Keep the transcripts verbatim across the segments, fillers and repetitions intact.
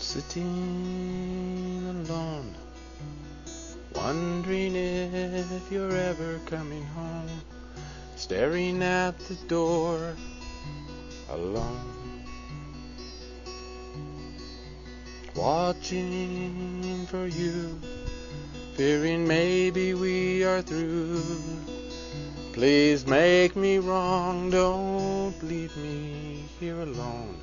Sitting alone, wondering if you're ever coming home, staring at the door, alone, watching for you, fearing maybe we are through. Please make me wrong, don't leave me here alone.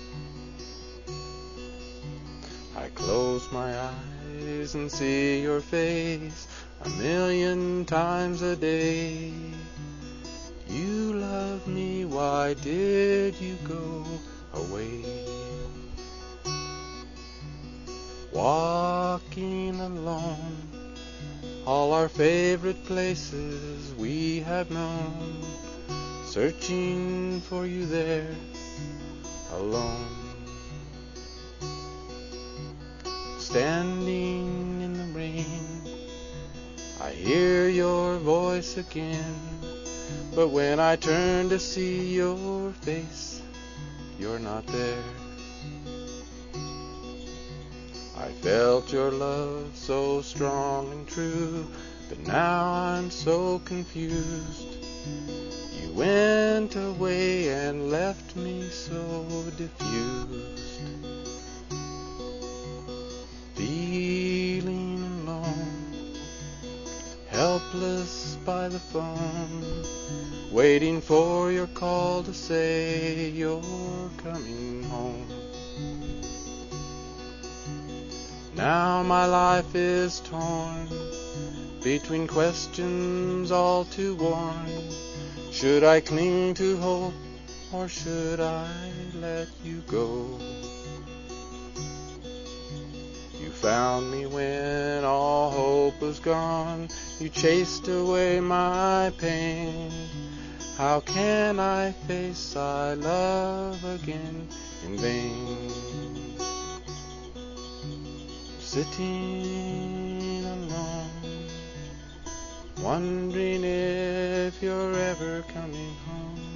I close my eyes and see your face a million times a day. You love me, why did you go away? Walking alone, all our favorite places we have known, searching for you there, alone. Standing in the rain, I hear your voice again, but when I turn to see your face, you're not there. I felt your love so strong and true, but now I'm so confused. You went away and left me so diffused. Feeling alone, helpless by the phone, waiting for your call to say you're coming home. Now my life is torn between questions all too worn. Should I cling to hope or should I let you go? You found me when all hope was gone. You chased away my pain. How can I face I love again in vain? Sitting alone, wondering if you're ever coming home.